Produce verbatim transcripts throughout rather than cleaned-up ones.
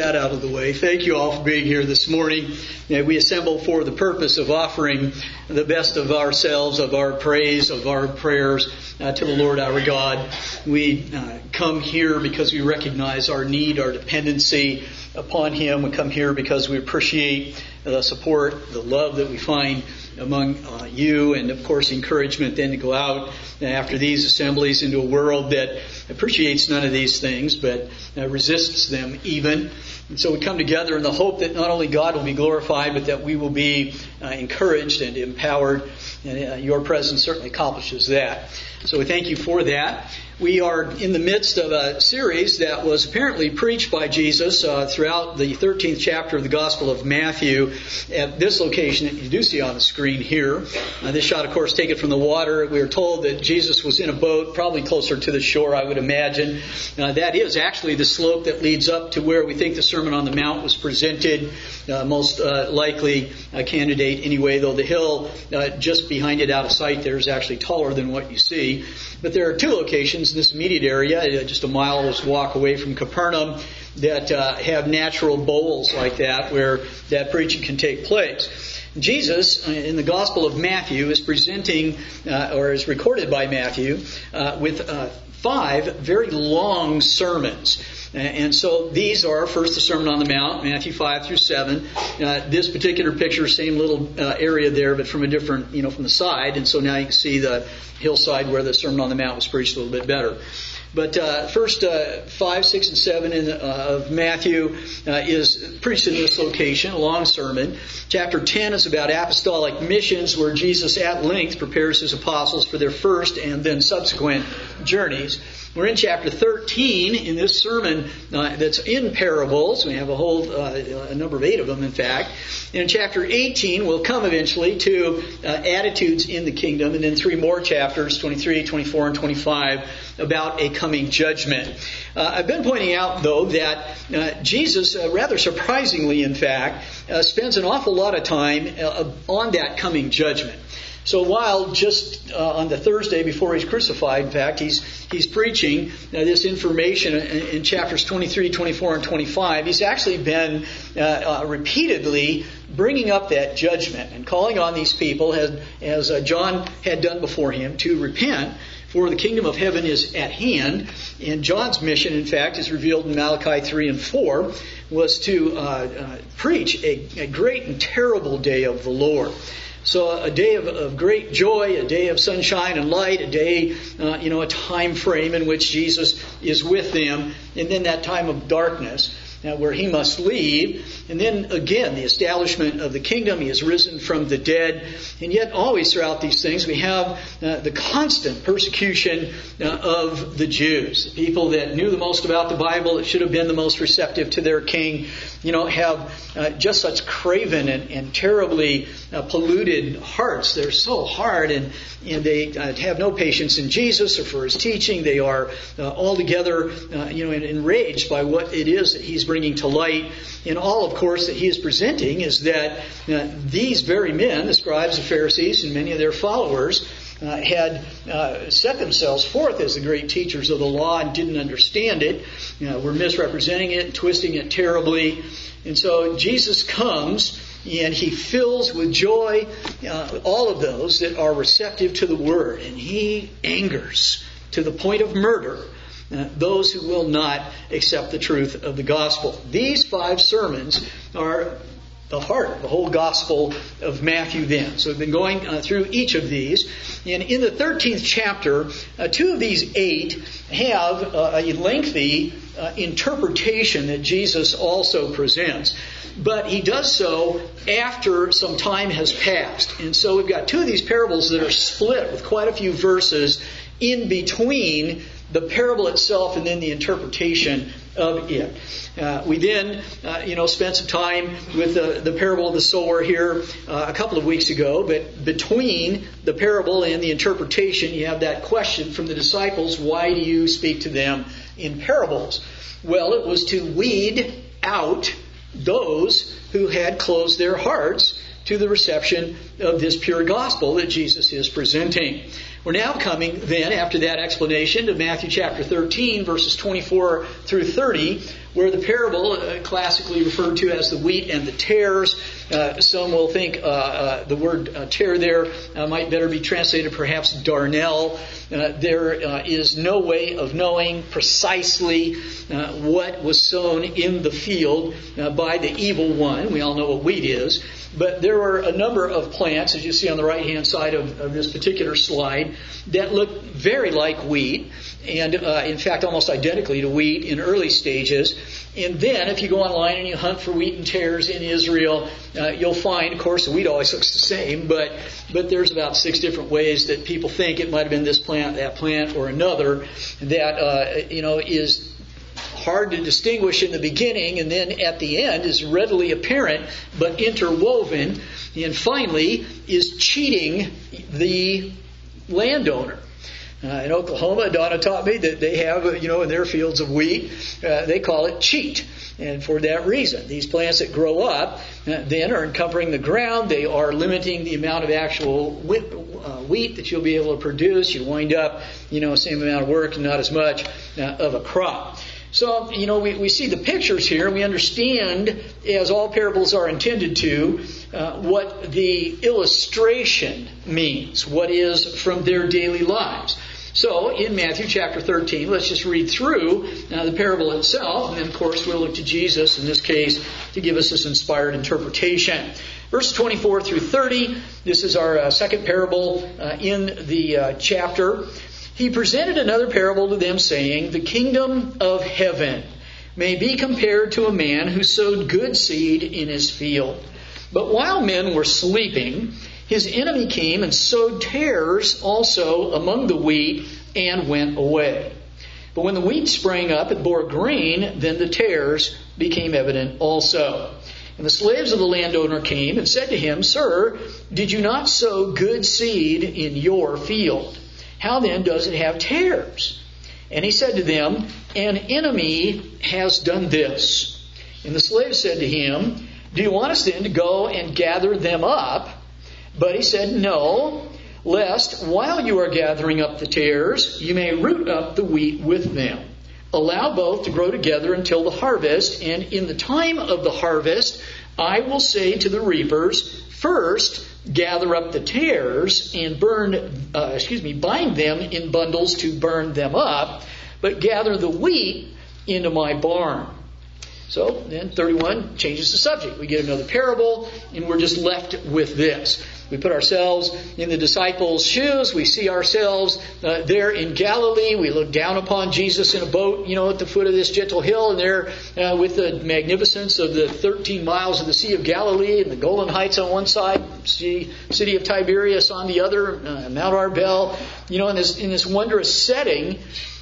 that out of the way, thank you all for being here this morning. We assemble for the purpose of offering the best of ourselves, of our praise, of our prayers uh, to the Lord our God. We uh, come here because we recognize our need, our dependency upon Him. We come here because we appreciate the support, the love that we find among uh, you, and of course encouragement then to go out after these assemblies into a world that appreciates none of these things but uh, resists them even. And so we come together in the hope that not only God will be glorified but that we will be uh, encouraged and empowered, and uh, your presence certainly accomplishes that. So we thank you for that. We are in the midst of a series that was apparently preached by Jesus uh, throughout the thirteenth chapter of the Gospel of Matthew at this location that you do see on the screen here. Uh, this shot, of course, taken from the water. We are told that Jesus was in a boat, probably closer to the shore, I would imagine. Uh, that is actually the slope that leads up to where we think the Sermon on the Mount was presented. Uh, most uh, likely a candidate anyway, though the hill uh, just behind it out of sight there is actually taller than what you see. But there are two locations in this immediate area, just a mile's walk away from Capernaum, that uh, have natural bowls like that where that preaching can take place. Jesus, in the Gospel of Matthew, is presenting, uh, or is recorded by Matthew, uh, with uh, five very long sermons. And so these are, first, the Sermon on the Mount, Matthew five through seven. Uh, this particular picture, same little uh, area there, but from a different, you know, from the side. And so now you can see the hillside where the Sermon on the Mount was preached a little bit better. But uh, first uh, five, six, and seven in, uh, of Matthew uh, is preached in this location, a long sermon. Chapter ten is about apostolic missions, where Jesus at length prepares His apostles for their first and then subsequent journeys. We're in chapter thirteen in this sermon uh, that's in parables. We have a whole uh, a number of eight of them, in fact. And in chapter eighteen, we'll come eventually to uh, attitudes in the kingdom, and then three more chapters, twenty-three, twenty-four, and twenty-five, about a coming judgment. Uh, I've been pointing out, though, that uh, Jesus, uh, rather surprisingly, in fact, uh, spends an awful lot of time uh, on that coming judgment. So while just uh, on the Thursday before He's crucified, in fact, He's He's preaching uh, this information in, in chapters twenty-three, twenty-four, and twenty-five, He's actually been uh, uh, repeatedly bringing up that judgment and calling on these people, as, as uh, John had done before him, to repent, for the kingdom of heaven is at hand. And John's mission, in fact, is revealed in Malachi three and four, was to uh, uh, preach a, a great and terrible day of the Lord. So a day of, of great joy, a day of sunshine and light, a day, uh, you know, a time frame in which Jesus is with them, and then that time of darkness, uh, where He must leave. And then again, the establishment of the kingdom. He has risen from the dead. And yet always throughout these things, we have uh, the constant persecution uh, of the Jews. The people that knew the most about the Bible, that should have been the most receptive to their king, you know, have uh, just such craven and, and terribly uh, polluted hearts. They're so hard, and, and they uh, have no patience in Jesus or for His teaching. They are uh, altogether, uh, you know, enraged by what it is that He's bringing to light. And all, of course, that He is presenting is that uh, these very men, the scribes, the Pharisees, and many of their followers, uh, had uh, set themselves forth as the great teachers of the law and didn't understand it. You know, were misrepresenting it, twisting it terribly. And so Jesus comes and He fills with joy uh, all of those that are receptive to the Word. And He angers to the point of murder Uh, those who will not accept the truth of the gospel. These five sermons are the heart, the whole gospel of Matthew then. So we've been going uh, through each of these. And in the thirteenth chapter, uh, two of these eight have uh, a lengthy uh, interpretation that Jesus also presents. But He does so after some time has passed. And so we've got two of these parables that are split with quite a few verses in between the parable itself and then the interpretation of it. Uh, we then, uh, you know, spent some time with the, the parable of the sower here uh, a couple of weeks ago. But between the parable and the interpretation, you have that question from the disciples, why do you speak to them in parables? Well, it was to weed out those who had closed their hearts to the reception of this pure gospel that Jesus is presenting. We're now coming then, after that explanation, to Matthew chapter thirteen, verses twenty-four through thirty, where the parable, uh, classically referred to as the wheat and the tares, uh, some will think uh, uh, the word uh, tare there uh, might better be translated perhaps darnel. Uh, there uh, is no way of knowing precisely uh, what was sown in the field uh, by the evil one. We all know what wheat is. But there are a number of plants, as you see on the right-hand side of, of this particular slide, that look very like wheat, and uh, in fact almost identically to wheat in early stages. And then if you go online and you hunt for wheat and tares in Israel, uh, you'll find, of course, the wheat always looks the same, but but there's about six different ways that people think it might have been this plant, that plant, or another that uh, you know is hard to distinguish in the beginning, and then at the end is readily apparent but interwoven, and finally is cheating the landowner. Uh, in Oklahoma, Donna taught me that they have, you know, in their fields of wheat, uh, they call it cheat. And for that reason, these plants that grow up uh, then are encumbering the ground. They are limiting the amount of actual wheat, uh, wheat that you'll be able to produce. You wind up, you know, same amount of work and not as much uh, of a crop. So, you know, we, we see the pictures here. We understand, as all parables are intended to, uh, what the illustration means, what is from their daily lives. So, in Matthew chapter thirteen, let's just read through uh, the parable itself, and then, of course, we'll look to Jesus, in this case, to give us this inspired interpretation. Verses twenty-four through thirty, this is our uh, second parable uh, in the uh, chapter. He presented another parable to them, saying, "The kingdom of heaven may be compared to a man who sowed good seed in his field. But while men were sleeping, his enemy came and sowed tares also among the wheat and went away. But when the wheat sprang up and bore grain, then the tares became evident also. And the slaves of the landowner came and said to him, 'Sir, did you not sow good seed in your field? How then does it have tares?' And he said to them, 'An enemy has done this.' And the slaves said to him, 'Do you want us then to go and gather them up?' But he said, 'No, lest while you are gathering up the tares, you may root up the wheat with them. Allow both to grow together until the harvest, and in the time of the harvest I will say to the reapers, first gather up the tares and burn, uh, excuse me, bind them in bundles to burn them up, but gather the wheat into my barn.'" So then thirty-one changes the subject. We get another parable, and we're just left with this. We put ourselves in the disciples' shoes. We see ourselves uh, there in Galilee. We look down upon Jesus in a boat, you know, at the foot of this gentle hill, and there uh, with the magnificence of the thirteen miles of the Sea of Galilee and the Golan Heights on one side, see, city of Tiberias on the other, uh, Mount Arbel. You know, in this in this wondrous setting,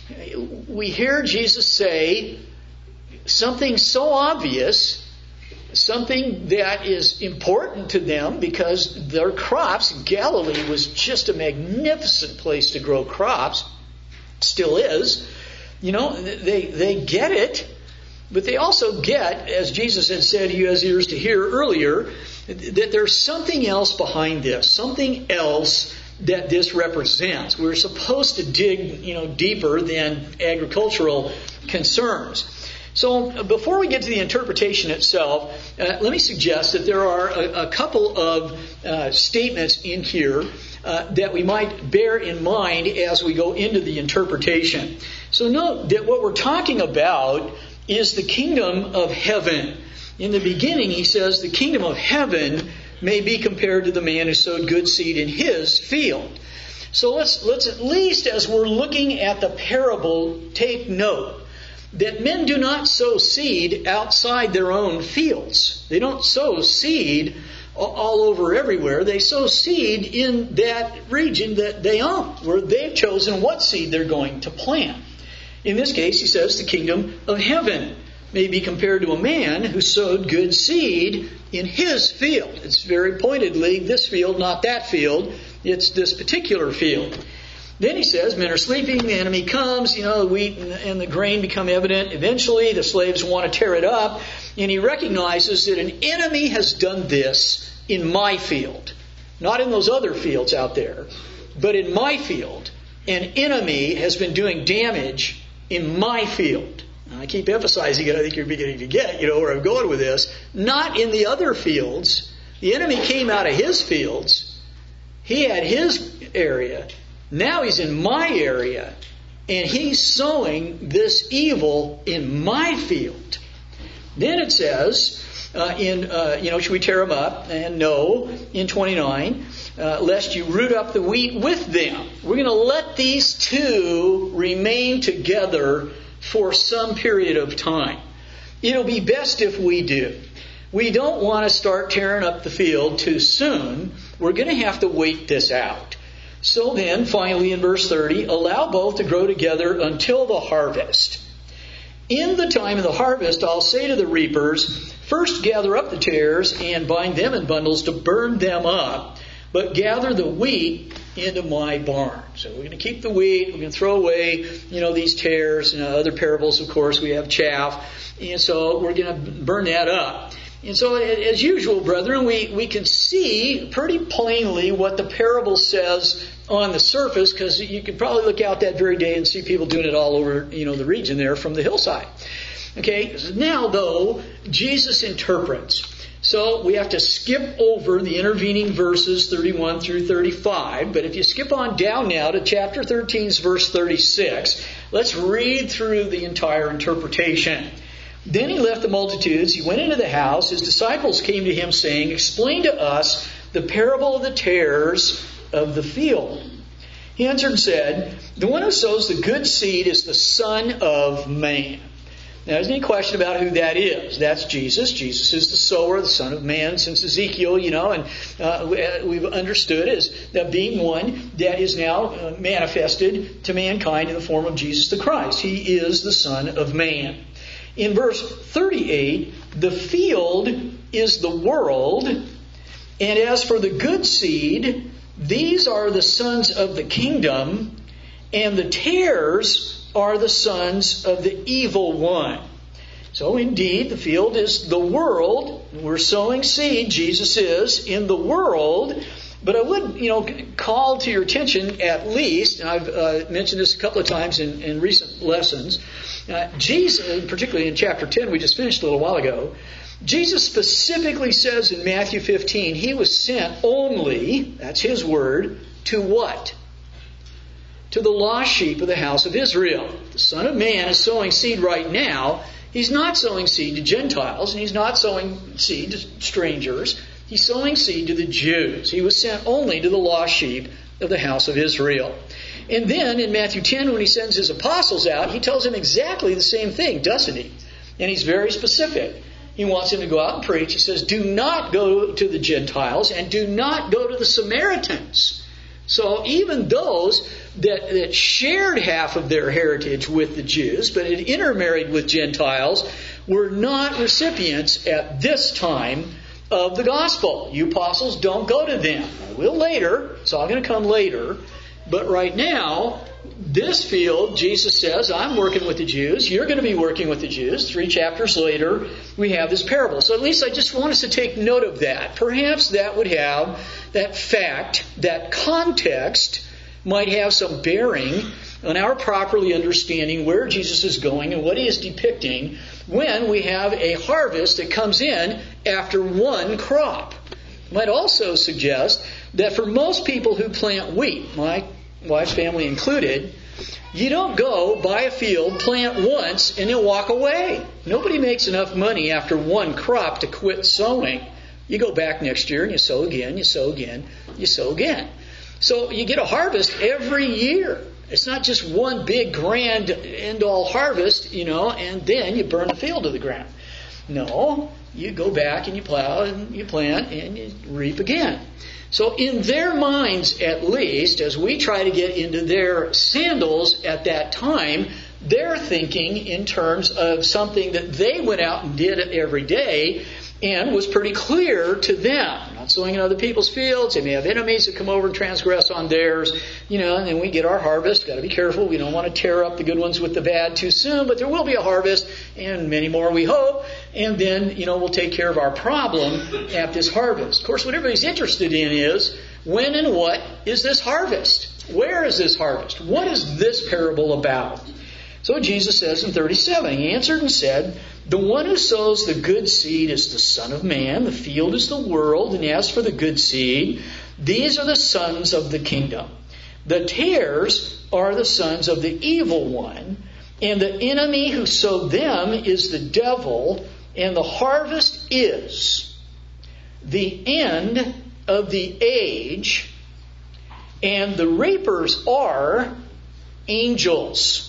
we hear Jesus say something so obvious, something that is important to them because their crops, Galilee was just a magnificent place to grow crops, still is. You know, they they get it, but they also get, as Jesus had said, he has ears to hear earlier, that there's something else behind this, something else that this represents. We're supposed to dig, you know, deeper than agricultural concerns. So before we get to the interpretation itself, uh, let me suggest that there are a, a couple of uh, statements in here uh, that we might bear in mind as we go into the interpretation. So note that what we're talking about is the kingdom of heaven. In the beginning, he says the kingdom of heaven may be compared to the man who sowed good seed in his field. So let's let's at least, as we're looking at the parable, take note that men do not sow seed outside their own fields. They don't sow seed all over everywhere. They sow seed in that region that they own, where they've chosen what seed they're going to plant. In this case, he says the kingdom of heaven may be compared to a man who sowed good seed in his field. It's very pointedly this field, not that field. It's this particular field. Then he says, men are sleeping, the enemy comes, you know, the wheat and the, and the grain become evident. Eventually, the slaves want to tear it up. And he recognizes that an enemy has done this in my field. Not in those other fields out there, but in my field. An enemy has been doing damage in my field. I keep emphasizing it. I think you're beginning to get, you know, where I'm going with this. Not in the other fields. The enemy came out of his fields. He had his area. Now he's in my area. And he's sowing this evil in my field. Then it says, uh, in uh, you know, should we tear them up? And no, in twenty-nine, uh, lest you root up the wheat with them. We're going to let these two remain together for some period of time. It'll be best if we do. We don't want to start tearing up the field too soon. We're going to have to wait this out. So then, finally in verse thirty, allow both to grow together until the harvest. In the time of the harvest, I'll say to the reapers, first gather up the tares and bind them in bundles to burn them up, but gather the wheat into my barn. So we're going to keep the wheat, we're going to throw away, you know, these tares. And other parables, of course, we have chaff, and so we're going to burn that up. And so, as usual, brethren, we, we can see pretty plainly what the parable says on the surface, because you could probably look out that very day and see people doing it all over, you know, the region there from the hillside. Okay, now, though, Jesus interprets. So we have to skip over the intervening verses thirty-one through thirty-five. But if you skip on down now to chapter thirteen, verse thirty-six, let's read through the entire interpretation. Then he left the multitudes. He went into the house. His disciples came to him saying, explain to us the parable of the tares of the field. He answered and said, the one who sows the good seed is the Son of Man. Now, there's any question about who that is. That's Jesus. Jesus is the sower, the Son of Man, since Ezekiel, you know, and uh, we've understood as that being one that is now uh, manifested to mankind in the form of Jesus the Christ. He is the Son of Man. In verse thirty-eight, the field is the world, and as for the good seed, these are the sons of the kingdom, and the tares are the sons of the evil one. So indeed, the field is the world. We're sowing seed, Jesus is, in the world. But I would, you know, call to your attention at least, and I've uh, mentioned this a couple of times in, in recent lessons, uh, Jesus, particularly in chapter ten, we just finished a little while ago, Jesus specifically says in Matthew fifteen, he was sent only, that's his word, to what? To the lost sheep of the house of Israel. The Son of Man is sowing seed right now. He's not sowing seed to Gentiles, and he's not sowing seed to strangers. He's sowing seed to the Jews. He was sent only to the lost sheep of the house of Israel. And then in Matthew ten, when he sends his apostles out, he tells them exactly the same thing, doesn't he? And he's very specific. He wants them to go out and preach. He says, do not go to the Gentiles and do not go to the Samaritans. So even those that, that shared half of their heritage with the Jews, but had intermarried with Gentiles, were not recipients at this time of the gospel. You apostles, don't go to them. I will later. It's all going to come later. But right now, this field, Jesus says, I'm working with the Jews. You're going to be working with the Jews. Three chapters later, we have this parable. So at least I just want us to take note of that. Perhaps that would have, that fact, that context might have some bearing on our properly understanding where Jesus is going and what he is depicting when we have a harvest that comes in after one crop. Might also suggest that for most people who plant wheat, my wife's family included, you don't go buy a field, plant once, and then walk away. Nobody makes enough money after one crop to quit sowing. You go back next year and you sow again, you sow again, you sow again. So you get a harvest every year. It's not just one big grand end-all harvest, you know, and then you burn the field to the ground. No, you go back and you plow and you plant and you reap again. So in their minds, at least, as we try to get into their sandals at that time, they're thinking in terms of something that they went out and did every day and was pretty clear to them. Not sowing in other people's fields. They may have enemies that come over and transgress on theirs. You know, and then we get our harvest. Got to be careful. We don't want to tear up the good ones with the bad too soon. But there will be a harvest, and many more we hope. And then, you know, we'll take care of our problem at this harvest. Of course, what everybody's interested in is, when and what is this harvest? Where is this harvest? What is this parable about? So Jesus says in thirty-seven, he answered and said, the one who sows the good seed is the Son of Man, the field is the world, and as for the good seed, these are the sons of the kingdom. The tares are the sons of the evil one, and the enemy who sowed them is the devil, and the harvest is the end of the age, and the reapers are angels.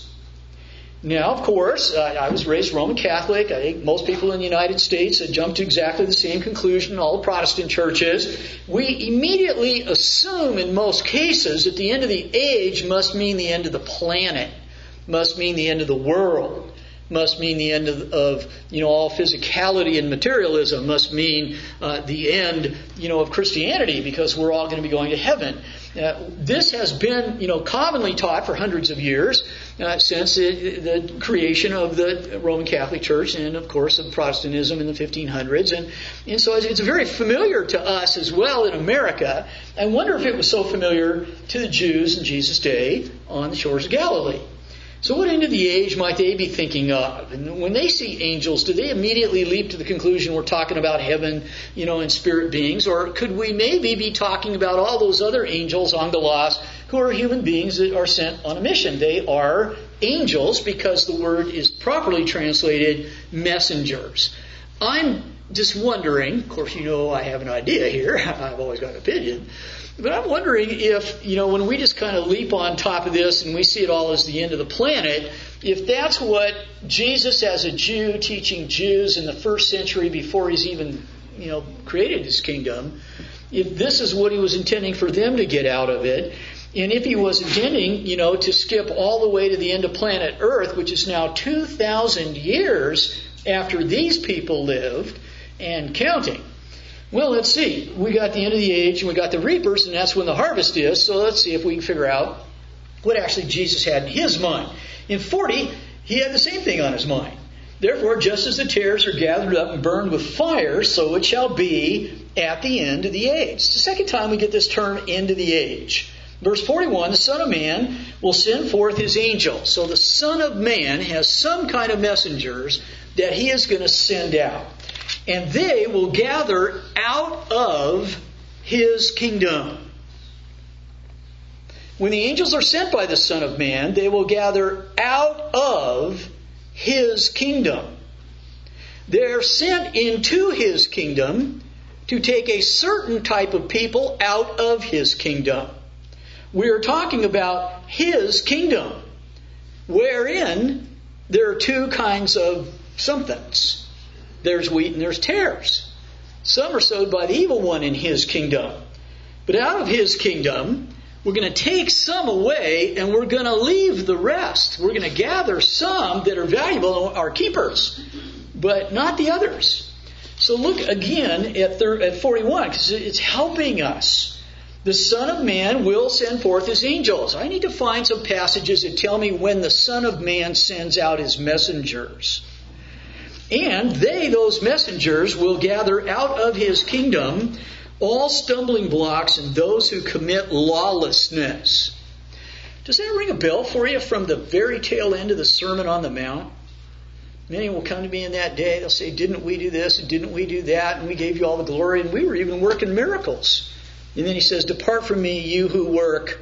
Now, of course, uh, I was raised Roman Catholic. I think most people in the United States have jumped to exactly the same conclusion in all the Protestant churches. We immediately assume in most cases that the end of the age must mean the end of the planet, must mean the end of the world, must mean the end of, of you know, all physicality and materialism, must mean uh, the end, you know, of Christianity, because we're all going to be going to heaven. Uh, this has been, you know, commonly taught for hundreds of years uh, since the, the creation of the Roman Catholic Church and, of course, of Protestantism in the fifteen hundreds. And, and so it's very familiar to us as well in America. I wonder if it was so familiar to the Jews in Jesus' day on the shores of Galilee. So what end of the age might they be thinking of? And when they see angels, do they immediately leap to the conclusion we're talking about heaven, you know, and spirit beings? Or could we maybe be talking about all those other angels, angelos, who are human beings that are sent on a mission? They are angels because the word is properly translated messengers. I'm just wondering, of course, you know, I have an idea here. I've always got an opinion. But I'm wondering if, you know, when we just kind of leap on top of this and we see it all as the end of the planet, if that's what Jesus as a Jew teaching Jews in the first century before he's even, you know, created his kingdom, if this is what he was intending for them to get out of it, and if he was intending, you know, to skip all the way to the end of planet Earth, which is now two thousand years after these people lived and counting. Well, let's see. We got the end of the age and we got the reapers, and that's when the harvest is. So let's see if we can figure out what actually Jesus had in his mind. In forty, he had the same thing on his mind. Therefore, just as the tares are gathered up and burned with fire, so it shall be at the end of the age. It's the second time we get this term, end of the age. Verse forty-one, the Son of Man will send forth his angels. So the Son of Man has some kind of messengers that he is going to send out. And they will gather out of his kingdom. When the angels are sent by the Son of Man, they will gather out of his kingdom. They're sent into his kingdom to take a certain type of people out of his kingdom. We are talking about his kingdom, wherein there are two kinds of somethings. There's wheat and there's tares. Some are sowed by the evil one in his kingdom. But out of his kingdom, we're going to take some away and we're going to leave the rest. We're going to gather some that are valuable, our keepers, but not the others. So look again at, thir- at forty-one, because it's helping us. The Son of Man will send forth his angels. I need to find some passages that tell me when the Son of Man sends out his messengers. And they, those messengers, will gather out of his kingdom all stumbling blocks and those who commit lawlessness. Does that ring a bell for you from the very tail end of the Sermon on the Mount? Many will come to me in that day. They'll say, didn't we do this and didn't we do that? And we gave you all the glory and we were even working miracles. And then he says, depart from me, you who work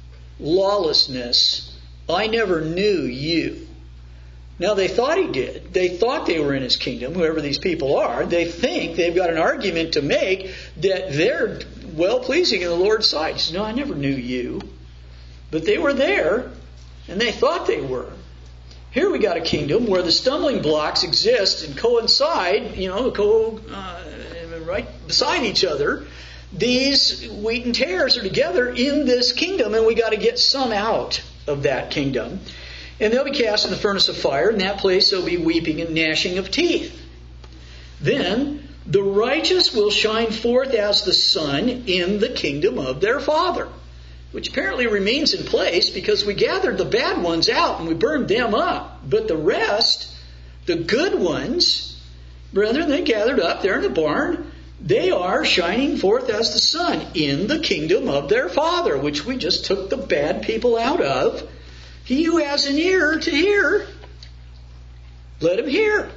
lawlessness. I never knew you. Now, they thought he did. They thought they were in his kingdom, whoever these people are. They think they've got an argument to make that they're well-pleasing in the Lord's sight. He says, no, I never knew you. But they were there, and they thought they were. Here we got a kingdom where the stumbling blocks exist and coincide, you know, co uh, right beside each other. These wheat and tares are together in this kingdom, and we got to get some out of that kingdom. And they'll be cast in the furnace of fire. In that place there'll be weeping and gnashing of teeth. Then the righteous will shine forth as the sun in the kingdom of their Father. Which apparently remains in place because we gathered the bad ones out and we burned them up. But the rest, the good ones, brethren, they gathered up there in the barn. They are shining forth as the sun in the kingdom of their Father, which we just took the bad people out of. He who has an ear to hear, let him hear.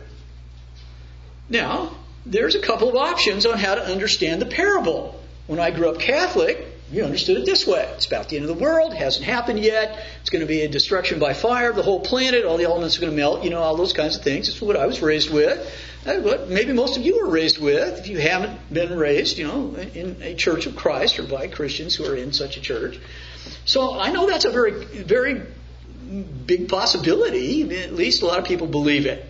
Now, there's a couple of options on how to understand the parable. When I grew up Catholic, you understood it this way. It's about the end of the world. It hasn't happened yet. It's going to be a destruction by fire of the whole planet. All the elements are going to melt. You know, all those kinds of things. It's what I was raised with. That's what maybe most of you were raised with. If you haven't been raised, you know, in a church of Christ or by Christians who are in such a church. So I know that's a very, very big possibility. At least a lot of people believe it.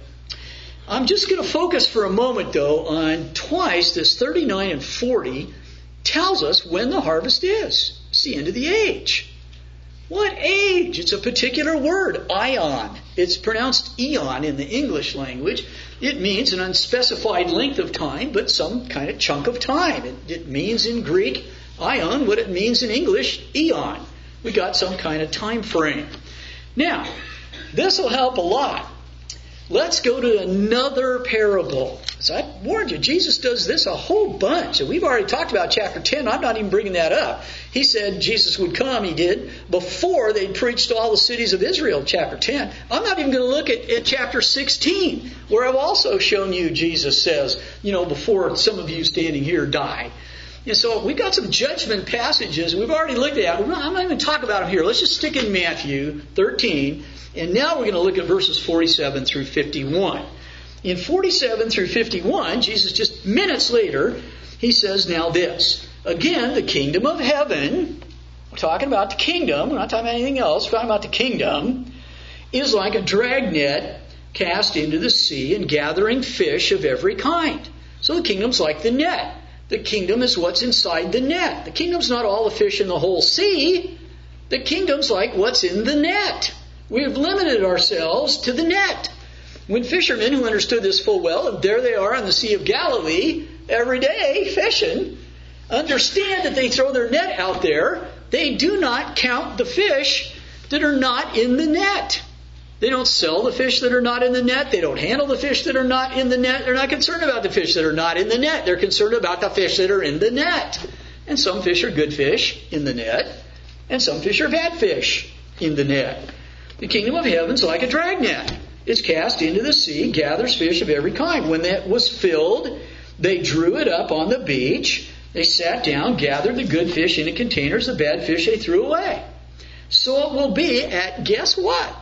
I'm just going to focus for a moment, though, on twice this thirty-nine and forty tells us when the harvest is. It's the end of the age. What age? It's a particular word, ion. It's pronounced eon in the English language. It means an unspecified length of time, but some kind of chunk of time. It, it means in Greek, ion, what it means in English, eon. We got some kind of time frame. Now, this will help a lot. Let's go to another parable. So I warned you, Jesus does this a whole bunch. And we've already talked about chapter ten. I'm not even bringing that up. He said Jesus would come, he did, before they preached to all the cities of Israel, chapter ten. I'm not even going to look at, at chapter sixteen, where I've also shown you Jesus says, you know, before some of you standing here die. And so we've got some judgment passages we've already looked at. I'm not even going to talk about them here. Let's just stick in Matthew thirteen. And now we're going to look at verses forty-seven through fifty-one. In forty-seven through fifty-one, Jesus just minutes later, he says now this. Again, the kingdom of heaven, we're talking about the kingdom, we're not talking about anything else, we're talking about the kingdom, is like a dragnet cast into the sea and gathering fish of every kind. So the kingdom's like the net. The kingdom is what's inside the net. The kingdom's not all the fish in the whole sea. The kingdom's like what's in the net. We have limited ourselves to the net. When fishermen who understood this full well, and there they are on the Sea of Galilee every day fishing, understand that they throw their net out there, they do not count the fish that are not in the net. They don't sell the fish that are not in the net. They don't handle the fish that are not in the net. They're not concerned about the fish that are not in the net. They're concerned about the fish that are in the net. And some fish are good fish in the net, and some fish are bad fish in the net. The kingdom of heaven's like a dragnet. It's cast into the sea, gathers fish of every kind. When that was filled, they drew it up on the beach. They sat down, gathered the good fish into containers, the bad fish they threw away. So it will be at, guess what?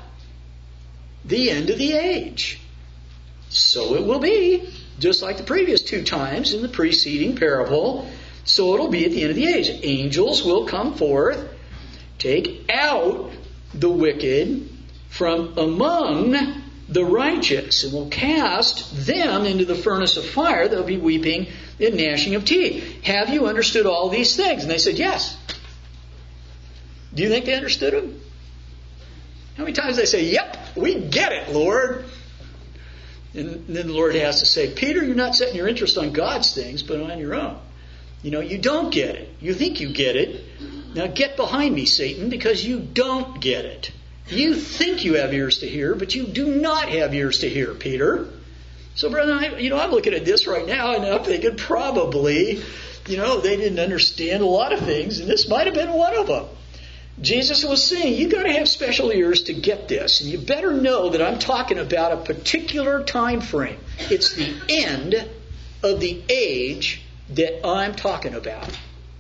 The end of the age. So it will be, just like the previous two times in the preceding parable. So it'll be at the end of the age. Angels will come forth, take out the wicked from among the righteous, and will cast them into the furnace of fire. They'll be weeping and gnashing of teeth. Have you understood all these things? And they said, yes. Do you think they understood them? How many times they say, yep, we get it, Lord. And then the Lord has to say, Peter, you're not setting your interest on God's things, but on your own. You know, you don't get it. You think you get it. Now get behind me, Satan, because you don't get it. You think you have ears to hear, but you do not have ears to hear, Peter. So, brother, I, you know, I'm looking at this right now, and I'm thinking probably, you know, they didn't understand a lot of things, and this might have been one of them. Jesus was saying, you got to have special ears to get this, and you better know that I'm talking about a particular time frame. It's the end of the age that I'm talking about.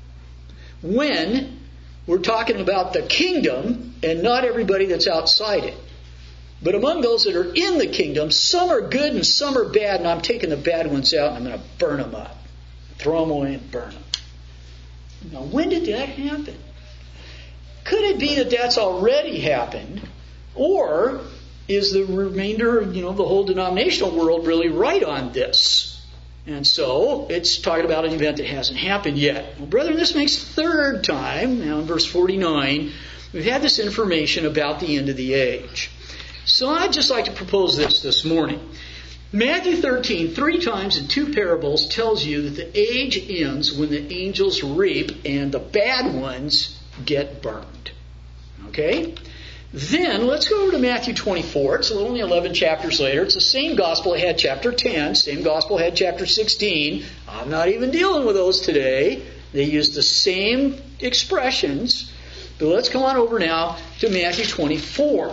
When we're talking about the kingdom and not everybody that's outside it. But among those that are in the kingdom, some are good and some are bad, and I'm taking the bad ones out and I'm going to burn them up. Throw them away and burn them. Now, when did that happen? Could it be that that's already happened? Or is the remainder of, you know, the whole denominational world really right on this? And so it's talking about an event that hasn't happened yet. Well, brethren, this makes the third time, now in verse forty-nine, we've had this information about the end of the age. So I'd just like to propose this this morning. Matthew thirteen, three times in two parables, tells you that the age ends when the angels reap and the bad ones get burned. Okay? Then, let's go over to Matthew twenty-four. It's only eleven chapters later. It's the same gospel it had chapter ten. Same gospel had chapter sixteen. I'm not even dealing with those today. They use the same expressions. But let's come on over now to Matthew twenty-four.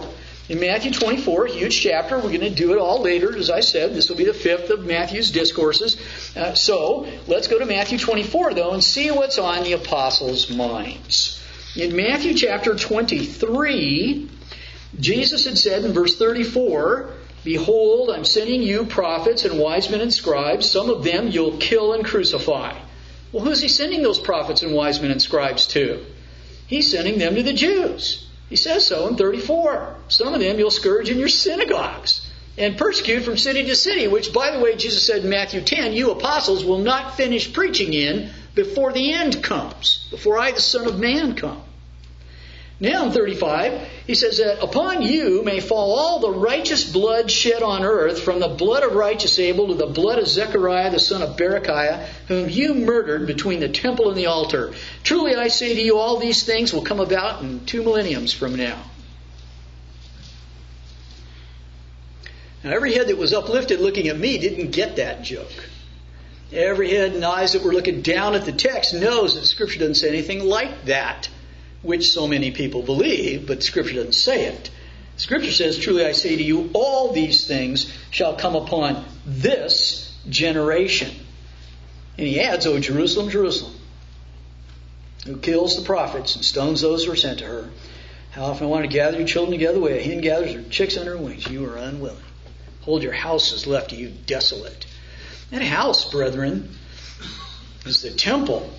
In Matthew twenty-four, a huge chapter. We're going to do it all later, as I said. This will be the fifth of Matthew's discourses. Uh, so, let's go to Matthew twenty-four, though, and see what's on the apostles' minds. In Matthew chapter twenty-three, Jesus had said in verse thirty-four, "Behold, I'm sending you prophets and wise men and scribes. Some of them you'll kill and crucify." Well, who's he sending those prophets and wise men and scribes to? He's sending them to the Jews. He says so in thirty-four. Some of them you'll scourge in your synagogues and persecute from city to city, which, by the way, Jesus said in Matthew ten, you apostles will not finish preaching in before the end comes, before I, the Son of Man, come. Now in thirty-five, he says that upon you may fall all the righteous blood shed on earth, from the blood of righteous Abel to the blood of Zechariah the son of Berechiah, whom you murdered between the temple and the altar. Truly I say to you, all these things will come about in two millenniums from now. Now every head that was uplifted looking at me didn't get that joke. Every head and eyes that were looking down at the text knows that Scripture doesn't say anything like that, which so many people believe, but Scripture doesn't say it. Scripture says, truly I say to you, all these things shall come upon this generation. And he adds, O Jerusalem, Jerusalem, who kills the prophets and stones those who are sent to her. How often I want to gather your children together the way a hen gathers her chicks under her wings. You are unwilling. Hold your houses left to you desolate. That house, brethren, is the temple.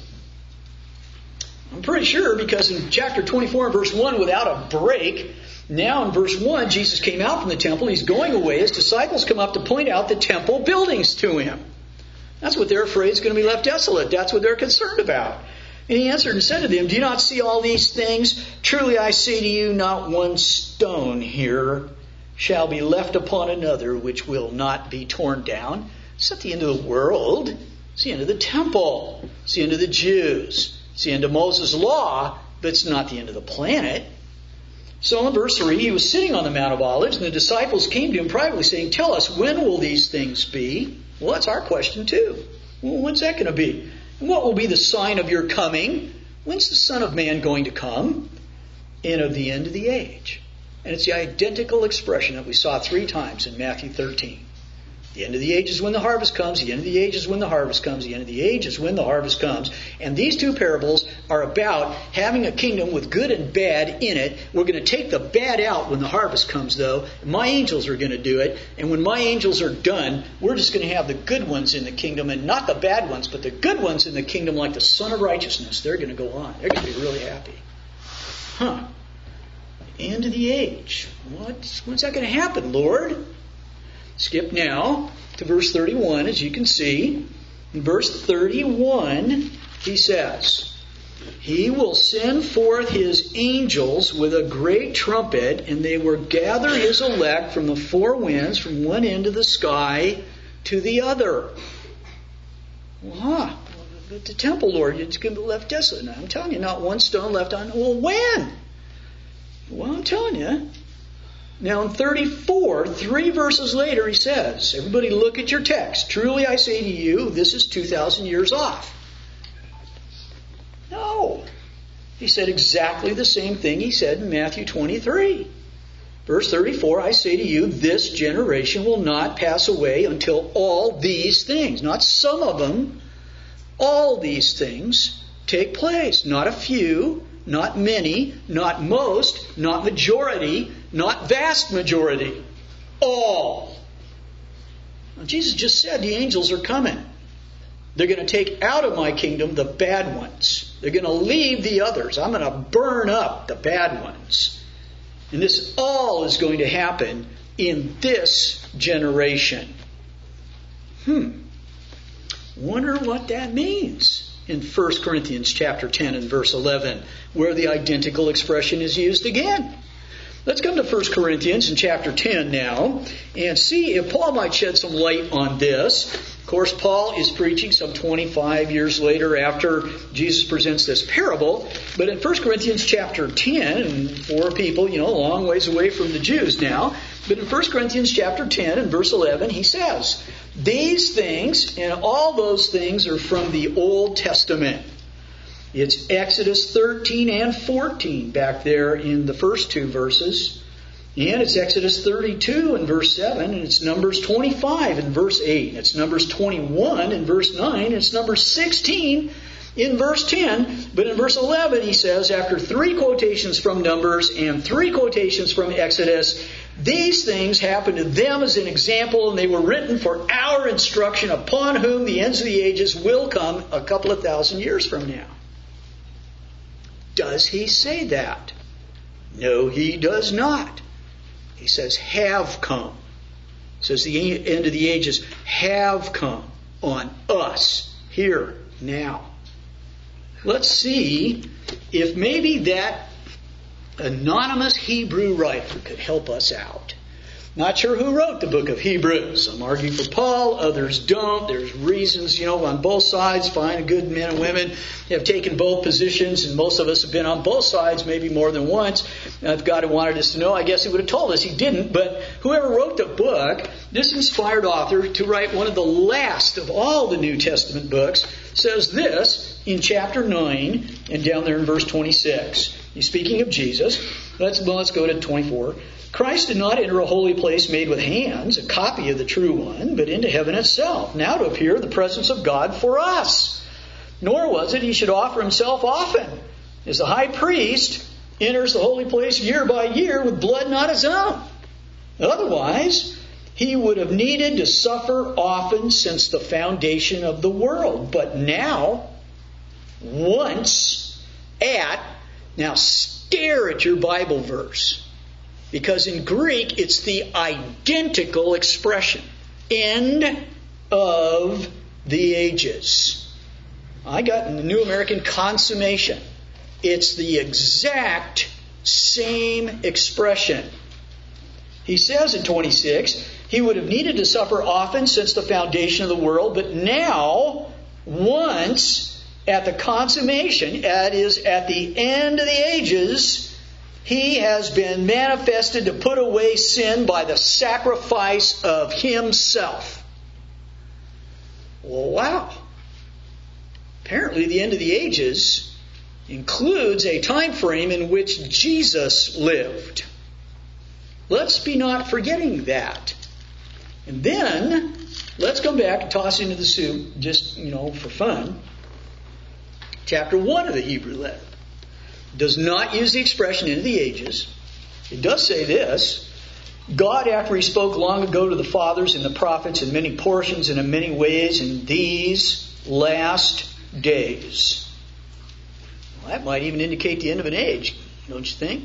I'm pretty sure because in chapter twenty-four and verse one, without a break, now in verse one, Jesus came out from the temple. He's going away. His disciples come up to point out the temple buildings to him. That's what they're afraid is going to be left desolate. That's what they're concerned about. And he answered and said to them, do you not see all these things? Truly I say to you, not one stone here shall be left upon another which will not be torn down. It's not the end of the world. It's the end of the temple. It's the end of the Jews. It's the end of Moses' law, but it's not the end of the planet. So in verse three, he was sitting on the Mount of Olives, and the disciples came to him privately saying, tell us, when will these things be? Well, that's our question too. Well, when's that going to be? And what will be the sign of your coming? When's the Son of Man going to come? And of the end of the age. And it's the identical expression that we saw three times in Matthew thirteen. The end of the age is when the harvest comes. The end of the age is when the harvest comes. The end of the age is when the harvest comes. And these two parables are about having a kingdom with good and bad in it. We're going to take the bad out when the harvest comes, though. My angels are going to do it. And when my angels are done, we're just going to have the good ones in the kingdom, and not the bad ones, but the good ones in the kingdom, like the Son of Righteousness. They're going to go on. They're going to be really happy. Huh. End of the age. What? When's that going to happen, Lord? Skip now to verse thirty-one, as you can see. In verse thirty-one, he says, he will send forth his angels with a great trumpet, and they will gather his elect from the four winds, from one end of the sky to the other. Well, huh. But the temple, Lord, it's going to be left desolate. Now, I'm telling you, not one stone left on. Well, when? Well, I'm telling you. Now in thirty-four, three verses later, he says, everybody look at your text. Truly I say to you, this is two thousand years off. No. He said exactly the same thing he said in Matthew twenty-three. Verse thirty-four, I say to you, this generation will not pass away until all these things, not some of them, all these things take place. Not a few, not many, not most, not majority, not vast majority. All. Now, Jesus just said the angels are coming. They're going to take out of my kingdom the bad ones. They're going to leave the others. I'm going to burn up the bad ones. And this all is going to happen in this generation. Hmm. Wonder what that means in First Corinthians chapter ten and verse eleven, where the identical expression is used again. Let's come to First Corinthians in chapter ten now and see if Paul might shed some light on this. Of course, Paul is preaching some twenty-five years later after Jesus presents this parable. But in First Corinthians chapter ten, and for people, you know, a long ways away from the Jews now, but in First Corinthians chapter ten and verse eleven, he says, these things and all those things are from the Old Testament. It's Exodus thirteen and fourteen back there in the first two verses. And it's Exodus thirty-two in verse seven, and it's Numbers twenty-five in verse eight, and it's Numbers twenty-one in verse nine, and it's Numbers sixteen in verse ten. But in verse eleven he says, after three quotations from Numbers and three quotations from Exodus, these things happened to them as an example, and they were written for our instruction, upon whom the ends of the ages will come a couple of thousand years from now. Does he say that? No, he does not. He says, have come. He says the end of the ages have come on us, here, now. Let's see if maybe that anonymous Hebrew writer could help us out. Not sure who wrote the book of Hebrews. Some argue for Paul, others don't. There's reasons, you know, on both sides. Fine, good men and women have taken both positions, and most of us have been on both sides, maybe more than once. Now, if God had wanted us to know, I guess he would have told us. He didn't, but whoever wrote the book, this inspired author to write one of the last of all the New Testament books, says this in chapter nine and down there in verse twenty-six. He's speaking of Jesus. Let's, well, let's go to twenty-four. Christ did not enter a holy place made with hands, a copy of the true one, but into heaven itself, now to appear in the presence of God for us. Nor was it he should offer himself often, as the high priest enters the holy place year by year with blood not his own. Otherwise, he would have needed to suffer often since the foundation of the world. But now, once at, now stare at your Bible verse. Because in Greek, it's the identical expression. End of the ages. I got in the New American Consummation. It's the exact same expression. He says in twenty-six, he would have needed to suffer often since the foundation of the world, but now, once at the consummation, that is, at the end of the ages, he has been manifested to put away sin by the sacrifice of himself. Well, wow. Apparently the end of the ages includes a time frame in which Jesus lived. Let's be not forgetting that. And then, let's come back and toss into the soup, just, you know, for fun. Chapter one of the Hebrew letter does not use the expression into the ages. It does say this: God, after he spoke long ago to the fathers and the prophets in many portions and in many ways in these last days. Well, that might even indicate the end of an age, don't you think?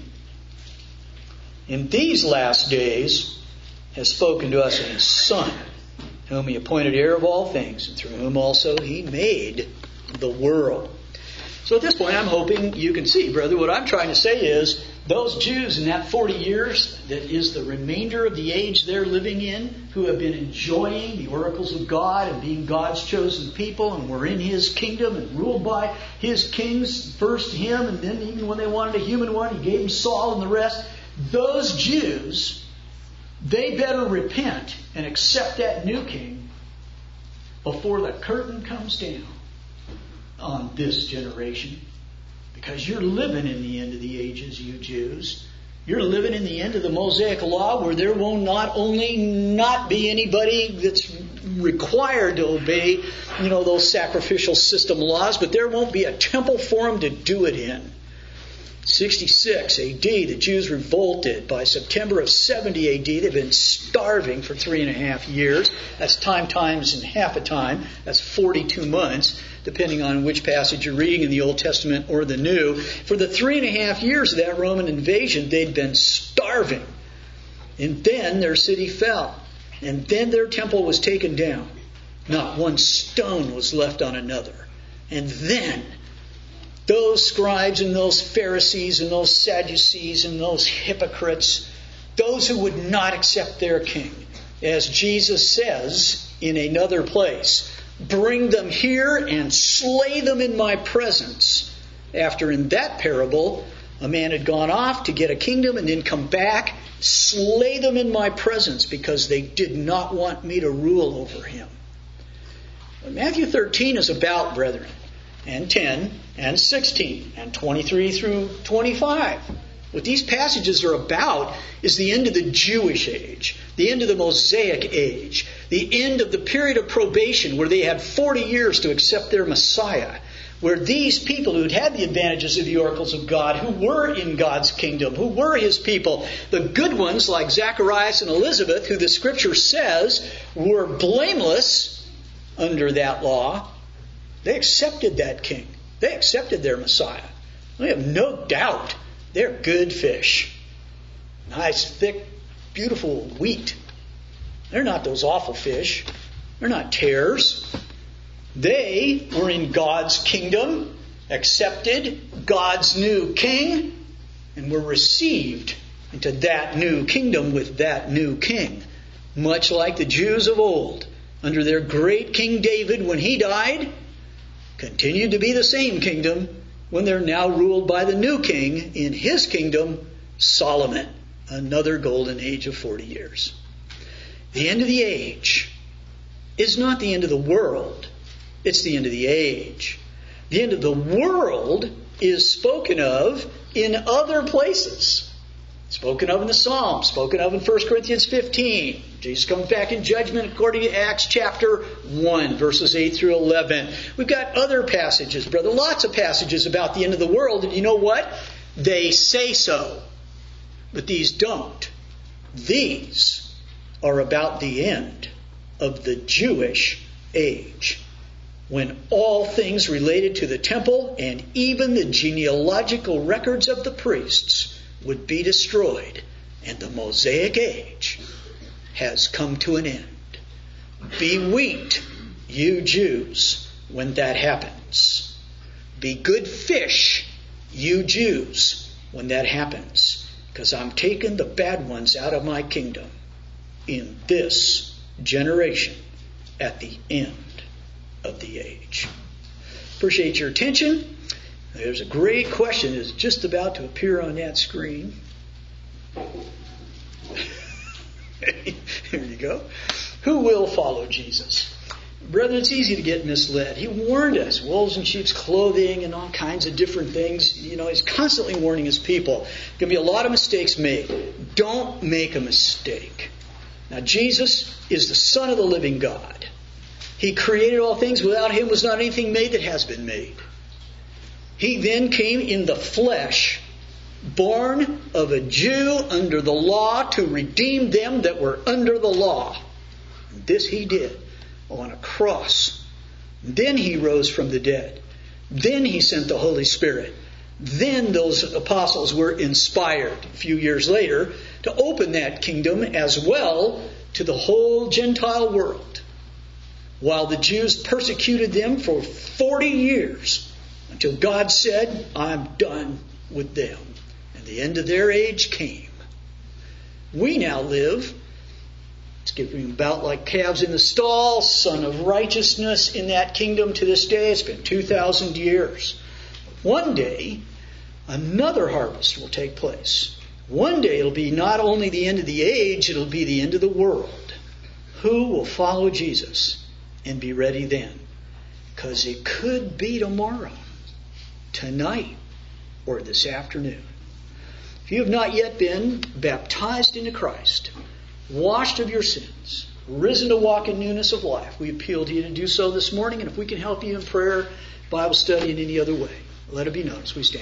In these last days has spoken to us in his Son, whom he appointed heir of all things, and through whom also he made the world. So at this point, I'm hoping you can see, brother, what I'm trying to say is, those Jews in that forty years, that is the remainder of the age they're living in, who have been enjoying the oracles of God and being God's chosen people, and were in his kingdom and ruled by his kings, first him, and then even when they wanted a human one, he gave them Saul and the rest. Those Jews, they better repent and accept that new king before the curtain comes down on this generation. Because you're living in the end of the ages, you Jews. You're living in the end of the Mosaic Law, where there will not only not be anybody that's required to obey, you know, those sacrificial system laws, but there won't be a temple for them to do it in. sixty-six A D, the Jews revolted. By September of seventy A D, they've been starving for three and a half years. That's time times and half a time. That's forty-two months, depending on which passage you're reading in the Old Testament or the New. For the three and a half years of that Roman invasion, they'd been starving. And then their city fell. And then their temple was taken down. Not one stone was left on another. And then those scribes and those Pharisees and those Sadducees and those hypocrites, those who would not accept their king, as Jesus says in another place, bring them here and slay them in my presence. After in that parable, a man had gone off to get a kingdom and then come back, slay them in my presence because they did not want me to rule over him. What Matthew thirteen is about, brethren, and ten and sixteen and twenty-three through twenty-five, What these passages are about is the end of the Jewish age, the end of the Mosaic age, the end of the period of probation where they had forty years to accept their Messiah, where these people who'd had the advantages of the oracles of God, who were in God's kingdom, who were His people, the good ones like Zacharias and Elizabeth, who the Scripture says were blameless under that law, they accepted that king. They accepted their Messiah. We have no doubt they're good fish. Nice, thick, beautiful wheat. They're not those awful fish. They're not tares. They were in God's kingdom, accepted God's new king, and were received into that new kingdom with that new king. Much like the Jews of old, under their great King David when he died, continued to be the same kingdom when they're now ruled by the new king in his kingdom, Solomon. Another golden age of forty years. The end of the age is not the end of the world. It's the end of the age. The end of the world is spoken of in other places. Spoken of in the Psalms, spoken of in First Corinthians fifteen. Jesus comes back in judgment according to Acts chapter one, verses eight through eleven. We've got other passages, brother, lots of passages about the end of the world. And you know what? They say so. But these don't. These are about the end of the Jewish age, when all things related to the temple and even the genealogical records of the priests would be destroyed, and the Mosaic age has come to an end. Be wheat, you Jews, when that happens. Be good fish, you Jews, when that happens, because I'm taking the bad ones out of my kingdom in this generation at the end of the age. Appreciate your attention. There's a great question that's just about to appear on that screen. Here you go. Who will follow Jesus? Brethren, it's easy to get misled. He warned us, wolves in sheep's clothing and all kinds of different things. You know, he's constantly warning his people. There's going to be a lot of mistakes made. Don't make a mistake. Now, Jesus is the Son of the living God. He created all things. Without Him was not anything made that has been made. He then came in the flesh, born of a Jew under the law, to redeem them that were under the law. And this He did on a cross. Then He rose from the dead. Then He sent the Holy Spirit. Then those apostles were inspired a few years later to open that kingdom as well to the whole Gentile world, while the Jews persecuted them for forty years until God said, I'm done with them. And the end of their age came. We now live, it's giving about like calves in the stall, son of righteousness in that kingdom to this day. It's been two thousand years. One day, another harvest will take place. One day it'll be not only the end of the age, it'll be the end of the world. Who will follow Jesus and be ready then? Because it could be tomorrow, tonight, or this afternoon. If you have not yet been baptized into Christ, washed of your sins, risen to walk in newness of life, we appeal to you to do so this morning. And if we can help you in prayer, Bible study, in any other way, let it be known as we stand.